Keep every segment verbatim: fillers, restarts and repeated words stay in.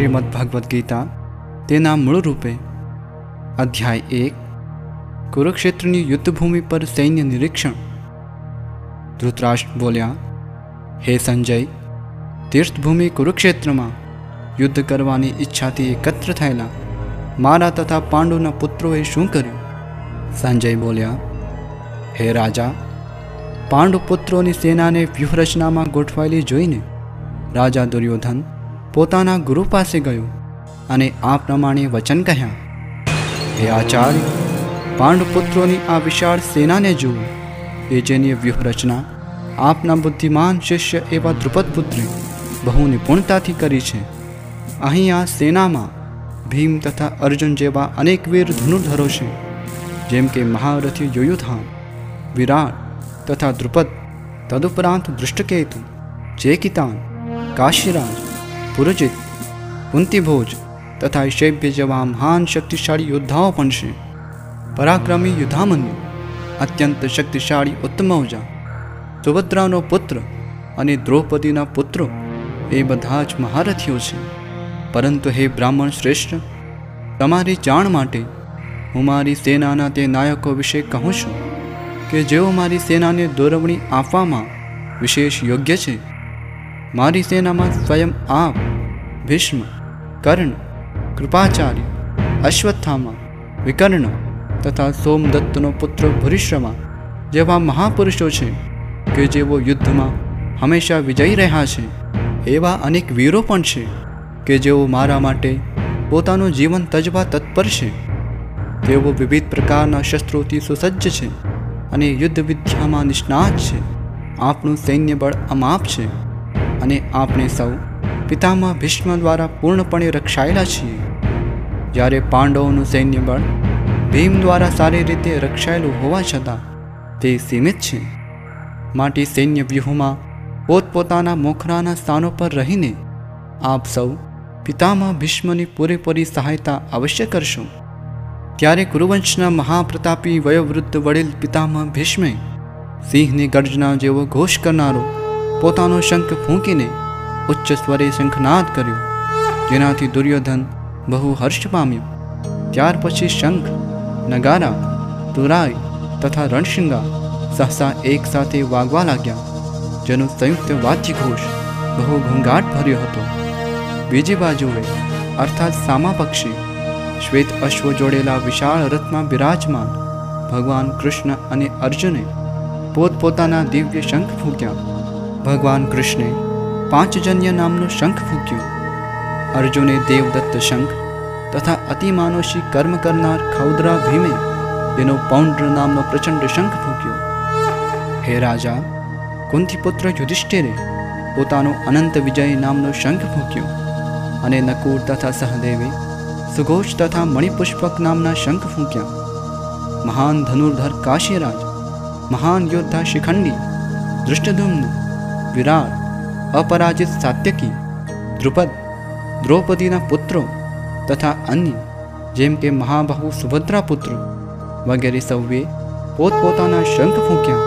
શ્રીમદ્ ભગવદ્ ગીતા તેના મૂળ રૂપે અધ્યાય એક કુરુક્ષેત્રની યુદ્ધભૂમિ પર સૈન્ય નિરીક્ષણ. ધૃતરાષ્ટ્ર બોલ્યા, હે સંજય, તીર્થભૂમિ કુરુક્ષેત્રમાં યુદ્ધ કરવાની ઈચ્છાથી એકત્ર થયેલા મારા તથા પાંડુના પુત્રોએ શું કર્યું? સંજય બોલ્યા, હે રાજા, પાંડુ પુત્રોની સેનાને વ્યૂહરચનામાં ગોઠવાયેલી જોઈને રાજા દુર્યોધન પોતાના ગુરુ પાસે ગયો અને આ પ્રમાણે વચન કહ્યા, હે આચાર્ય, પાંડુપુત્રોની આ વિશાળ સેનાને જુઓ, એ જેની વ્યૂહરચના આપના બુદ્ધિમાન શિષ્ય એવા દ્રુપદપુત્રે બહુ નિપુણતાથી કરી છે. અહીં આ સેનામાં ભીમ તથા અર્જુન જેવા અનેક વીર ધનુર્ધરો છે, જેમ કે મહારથી યુયુધાન, વિરાટ તથા દ્રુપદ, તદુપરાંત દૃષ્ટકેતુ, ચેકિતાન, કાશીરાજ, પુરજિત, કુંતીભોજ તથા શૈબ્ય જેવા મહાન શક્તિશાળી યોદ્ધાઓ પણ છે. પરાક્રમી યુદ્ધામન્યુ, અત્યંત શક્તિશાળી ઉત્તમૌજા, સુભદ્રાનો પુત્ર અને દ્રૌપદીના પુત્રો એ બધા જ મહારથીઓ છે. પરંતુ હે બ્રાહ્મણ શ્રેષ્ઠ, તમારી જાણ માટે હું મારી સેનાના તે નાયકો વિશે કહું છું કે જેઓ મારી સેનાને દોરવણી આપવામાં વિશેષ યોગ્ય છે. મારી સેનામાં સ્વયં આપ, ભીષ્મ, કર્ણ, કૃપાચાર્ય, અશ્વત્થામા, વિકર્ણ તથા સોમદત્તનો પુત્ર ભૂરિશ્રવા જેવા મહાપુરુષો છે કે જેઓ યુદ્ધમાં હંમેશા વિજયી રહ્યા છે. એવા અનેક વીરો પણ છે કે જેઓ મારા માટે પોતાનું જીવન તજવા તત્પર છે. તેઓ વિવિધ પ્રકારના શસ્ત્રોથી સુસજ્જ છે અને યુદ્ધ વિદ્યામાં નિષ્ણાત છે. આપણું સૈન્ય બળ અમાપ છે અને આપણે સૌ પિતામહ ભીષ્મ દ્વારા પૂર્ણપણે રક્ષાયેલા છીએ. જ્યારે પાંડવોનું સૈન્ય બળ ભીમ દ્વારા સારી રીતે રક્ષાયેલું હોવા છતાં તે સીમિત છે. માટે સૈન્ય વ્યૂહમાં પોતપોતાના મોખરાના સ્થાનો પર રહીને આપ સૌ પિતામહ ભીષ્મની પૂરેપૂરી સહાયતા અવશ્ય કરશો. ત્યારે કુરુવંશના મહાપ્રતાપી વયોવૃદ્ધ વડીલ પિતામહ ભીષ્મે સિંહની ગર્જના જેવો ઘોષ કરનારો પોતાનો શંખ ફૂંકીને ઉચ્ચ સ્વરે શંખનાદ કર્યો, જેનાથી દુર્યોધન બહુ હર્ષ પામ્યો. ત્યાર પછી શંખ, નગારા, તુરાઈ તથા રણશિંગા સહસા એક સાથે વાગવા લાગ્યા, જેનો સંયુક્ત વાદ્યઘોષ બહુ ઘોંઘાટ ભર્યો હતો. બીજી બાજુએ અર્થાત સામા પક્ષી શ્વેત અશ્વ જોડેલા વિશાળ રથમાં બિરાજમાન ભગવાન કૃષ્ણ અને અર્જુને પોતપોતાના દિવ્ય શંખ ફૂંક્યા. ભગવાન કૃષ્ણે પાંચજન્ય નામનો શંખ ફૂંક્યો, અર્જુને દેવદત્ત શંખ તથા અતિમાનુષી કર્મ કરનાર ખૌદરા ભીમે તેનો પૌંડ્ર નામનો પ્રચંડ શંખ ફૂંક્યો. હે રાજા, કુંતીપુત્ર યુધિષ્ઠિરે પોતાનો અનંત વિજય નામનો શંખ ફૂંક્યો અને નકુળ તથા સહદેવે સુઘોષ તથા મણિપુષ્પક નામના શંખ ફૂંક્યા. મહાન ધનુર્ધર કાશીરાજ, મહાન યોદ્ધા શિખંડી, દૃષ્ટદ્યુમ્ન, વિરાટ, અપરાજિત સાત્યકી, દ્રુપદ, દ્રૌપદીના પુત્રો તથા અન્ય જેમ કે મહાબાહુ સુભદ્રા પુત્રો વગેરે સૌએ પોતપોતાના શંખ ફૂંક્યા.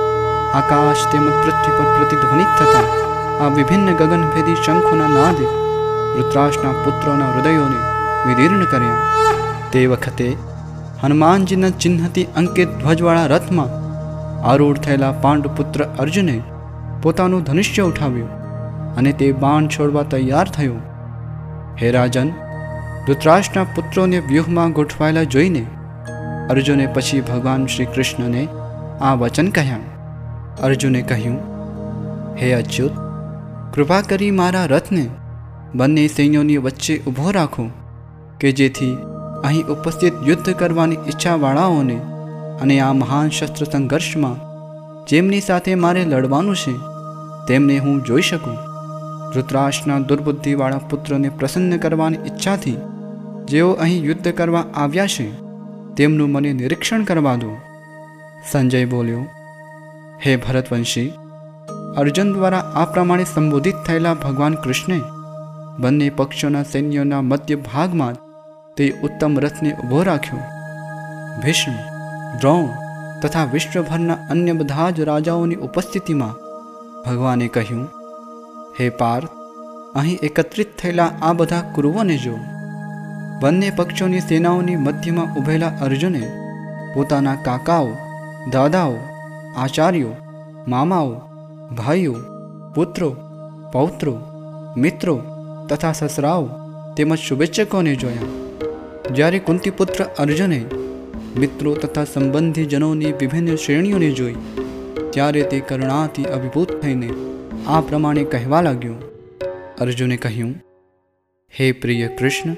આકાશ તેમજ પૃથ્વી પર પ્રતિધ્વનિત થતા આ વિભિન્ન ગગનભેદી શંખોના નાદે ધૃતરાષ્ટ્રના પુત્રોના હૃદયોને વિદીર્ણ કર્યા. તે વખતે હનુમાનજીના ચિહ્નથી અંકિત ધ્વજવાળા રથમાં આરૂઢ થયેલા પાંડુપુત્ર અર્જુને પોતાનું ધનુષ્ય ઉઠાવ્યું અને તે બાણ છોડવા તૈયાર થયો. હે રાજન, ધૃતરાષ્ટ્રના પુત્રોને વ્યૂહમાં ગોઠવાયેલા જોઈને અર્જુને પછી ભગવાન શ્રી કૃષ્ણને આ વચન કહ્યા. અર્જુને કહ્યું, હે અચ્યુત, કૃપા કરી મારા રથને બંને સૈન્યોની વચ્ચે ઊભો રાખો કે જેથી અહીં ઉપસ્થિત યુદ્ધ કરવાની ઈચ્છાવાળાઓને અને આ મહાન શસ્ત્ર સંઘર્ષમાં જેમની સાથે મારે લડવાનું છે તેમને હું જોઈ શકું. ધૃતરાષ્ટ્રના દુર્બુદ્ધિવાળા પુત્રને પ્રસન્ન કરવાની ઈચ્છાથી જેઓ અહીં યુદ્ધ કરવા આવ્યા છે તેમનું મને નિરીક્ષણ કરવા દો. સંજય બોલ્યો, હે ભરતવંશી, અર્જુન દ્વારા આ પ્રમાણે સંબોધિત થયેલા ભગવાન કૃષ્ણે બંને પક્ષોના સૈન્યોના મધ્ય ભાગમાં તે ઉત્તમ રથને ઊભો રાખ્યો. ભીષ્મ, દ્રોણ તથા વિશ્વભરના અન્ય બધા જ રાજાઓની ઉપસ્થિતિમાં ભગવાને કહ્યું, હે પાર્થ, અહીં એકત્રિત થયેલા આ બધા કુરુઓને જો. બંને પક્ષોની સેનાઓની મધ્યમાં ઊભેલા અર્જુને પોતાના કાકાઓ, દાદાઓ, આચાર્યો, મામાઓ, ભાઈઓ, પુત્રો, પૌત્રો, મિત્રો તથા સસરાઓ તેમજ શુભેચ્છકોને જોયા. જ્યારે કુંતીપુત્ર અર્જુને મિત્રો તથા સંબંધીજનોની વિભિન્ન શ્રેણીઓને જોઈ ત્યારે તે કરુણાથી અભિભૂત થઈને આ પ્રમાણે કહેવા લાગ્યો. અર્જુને કહ્યું, હે પ્રિય કૃષ્ણ,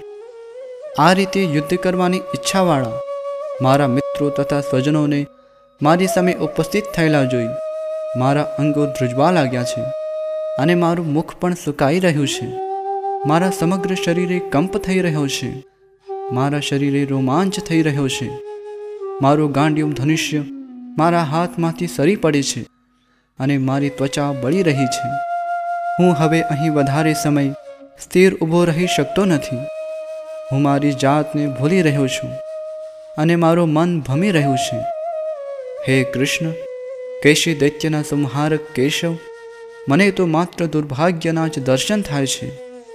આ રીતે યુદ્ધ કરવાની ઈચ્છાવાળા મારા મિત્રો તથા સ્વજનોને મારી સામે ઉપસ્થિત થયેલા જોઈ મારા અંગો ધ્રુજવા લાગ્યા છે અને મારું મુખ પણ સુકાઈ રહ્યું છે. મારા સમગ્ર શરીરે કંપ થઈ રહ્યો છે. મારા શરીરે રોમાંચ થઈ રહ્યો છે. મારું ગાંડિયું ધનુષ્ય મારા હાથમાંથી સરી પડે છે અને મારી ત્વચા બળી રહી છે. હું હવે અહીં વધારે સમય સ્થિર ઊભો રહી શકતો નથી. હું મારી જાતને ભૂલી રહ્યો છું અને મારું મન ભમી રહ્યું છે. હે કૃષ્ણ, કેશી દૈત્યના સંહારક કેશવ, મને તો માત્ર દુર્ભાગ્યના જ દર્શન થાય છે.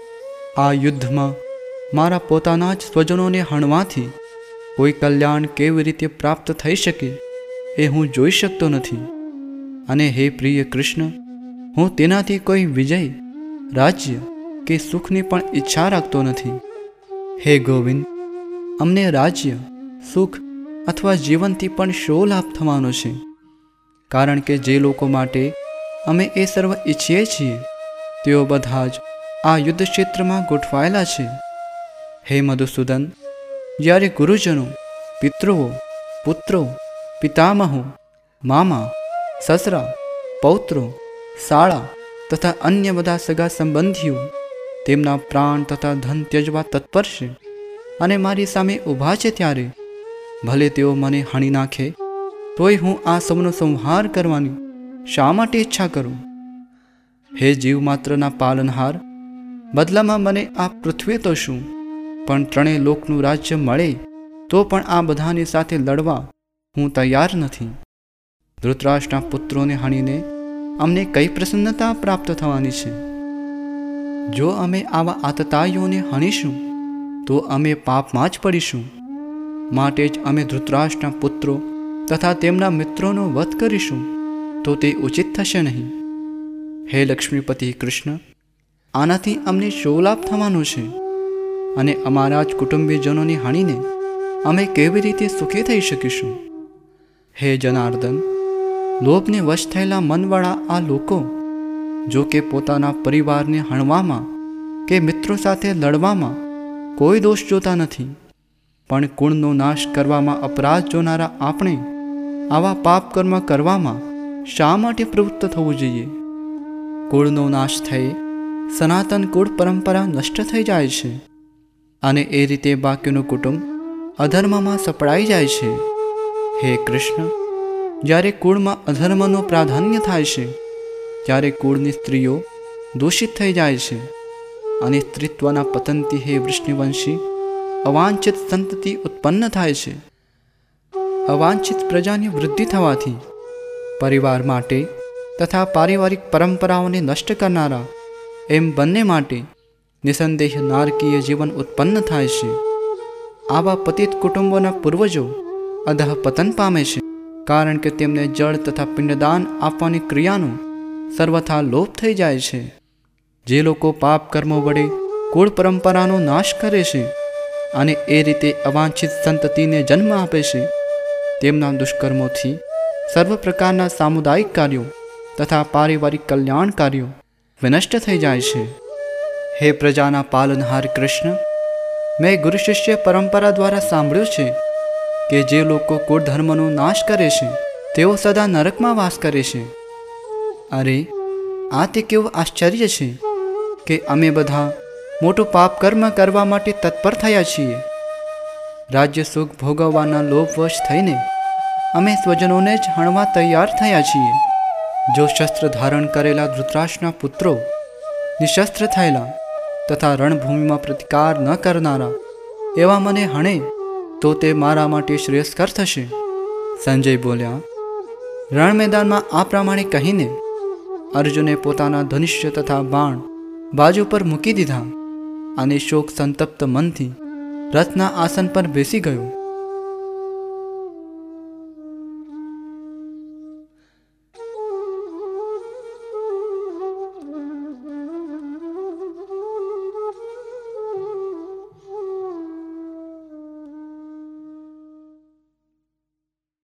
આ યુદ્ધમાં મારા પોતાના જ સ્વજનોને હણવાથી કોઈ કલ્યાણ કેવી રીતે પ્રાપ્ત થઈ શકે એ હું જોઈ શકતો નથી. અને હે પ્રિય કૃષ્ણ, હું તેનાથી કોઈ વિજય, રાજ્ય કે સુખની પણ ઈચ્છા રાખતો નથી. હે ગોવિંદ, અમને રાજ્ય, સુખ અથવા જીવનથી પણ શો લાભ થવાનો છે? કારણ કે જે લોકો માટે અમે એ સર્વ ઈચ્છીએ છીએ તેઓ બધા જ આ યુદ્ધ ક્ષેત્રમાં ગોઠવાયેલા છે. હે મધુસૂદન, જ્યારે ગુરુજનો, પિતૃઓ, પુત્રો, પિતામહો, મામા, સસરા, પૌત્રો, શાળા તથા અન્ય બધા સગા સંબંધીઓ તેમના પ્રાણ તથા ધન ત્યજવા તત્પર છે અને મારી સામે ઊભા છે ત્યારે ભલે તેઓ મને હણી નાખે તોય હું આ સૌનો સંહાર કરવાની શા માટે ઈચ્છા કરું? હે જીવ માત્રના પાલનહાર, બદલામાં મને આ પૃથ્વી તો શું પણ ત્રણેય લોકનું રાજ્ય મળે તો પણ આ બધાની સાથે લડવા હું તૈયાર નથી. ધૃતરાષ્ટ્રના પુત્રોને હણીને અમને કઈ પ્રસન્નતા પ્રાપ્ત થવાની છે? જો અમે આવા આતતાઈઓને હણીશું તો અમે પાપમાં જ પડીશું. માટે જ અમે ધૃતરાષ્ટ્રના પુત્રો તથા તેમના મિત્રોનો વધ કરીશું તો તે ઉચિત થશે નહીં. હે લક્ષ્મીપતિ કૃષ્ણ, આનાથી અમને શો લાભ થવાનો છે? અને અમારા જ કુટુંબીજનોને હણીને અમે કેવી રીતે સુખી થઈ શકીશું? હે જનાર્દન, લોભને વશ થયેલા મનવાળા આ લોકો જો કે પોતાના પરિવારને હણવામાં કે મિત્રો સાથે લડવામાં કોઈ દોષ જોતા નથી, પણ કુળનો નાશ કરવામાં અપરાધ જોનારા આપણે આવા પાપ કર્મ કરવામાં શા માટે પ્રવૃત્ત થવું જોઈએ? કુળનો નાશ થઈ સનાતન કુળ પરંપરા નષ્ટ થઈ જાય છે અને એ રીતે બાકીનું કુટુંબ અધર્મમાં સપડાઈ જાય છે. હે કૃષ્ણ, જ્યારે કુળમાં અધર્મનું પ્રાધાન્ય થાય છે ત્યારે કુળની સ્ત્રીઓ દૂષિત થઈ જાય છે અને સ્ત્રીત્વના પતનથી હે વૃષ્ણિવંશી અવાંછિત સંતતિ ઉત્પન્ન થાય છે. અવાંછિત પ્રજાની વૃદ્ધિ થવાથી પરિવાર માટે તથા પારિવારિક પરંપરાઓને નષ્ટ કરનારા એમ બંને માટે નિસંદેહ નારકીય જીવન ઉત્પન્ન થાય છે. આવા પતિત કુટુંબોના પૂર્વજો અધઃ પતન પામે છે કારણ કે તેમને જળ તથા પિંડદાન આપવાની ક્રિયાનો સર્વથા લોપ થઈ જાય છે. જે લોકો પાપ કર્મો વડે કુળ પરંપરાનો નાશ કરે છે અને એ રીતે અવાંછિત સંતતિને જન્મ આપે છે તેમના દુષ્કર્મોથી સર્વ પ્રકારના સામુદાયિક કાર્યો તથા પારિવારિક કલ્યાણ કાર્યો વિનષ્ટ થઈ જાય છે. હે પ્રજાના પાલનહાર કૃષ્ણ, મેં ગુરુ શિષ્ય પરંપરા દ્વારા સાંભળ્યું છે કે જે લોકો કુળ ધર્મનો નાશ કરે છે તેઓ સદા નરકમાં વાસ કરે છે. અરે, આ તે કેવું આશ્ચર્ય છે કે અમે બધા મોટું પાપ કર્મ કરવા માટે તત્પર થયા છીએ. રાજ્ય સુખ ભોગવવાના લોભવશ થઈને અમે સ્વજનોને જ હણવા તૈયાર થયા છીએ. જો શસ્ત્ર ધારણ કરેલા ધૃતરાષ્ટ્રના પુત્રો નિશસ્ત્ર થયેલા તથા રણભૂમિમાં પ્રતિકાર ન કરનારા એવા મને હણે તો તે મારા માટે શ્રેયસ્કર થશે. સંજય બોલ્યા. રણ મેદાનમાં આ પ્રમાણે કહીને અર્જુને પોતાના ધનુષ્ય તથા બાણ બાજુ પર મૂકી દીધા અને શોક સંતપ્ત મનથી રથના આસન પર બેસી ગયો.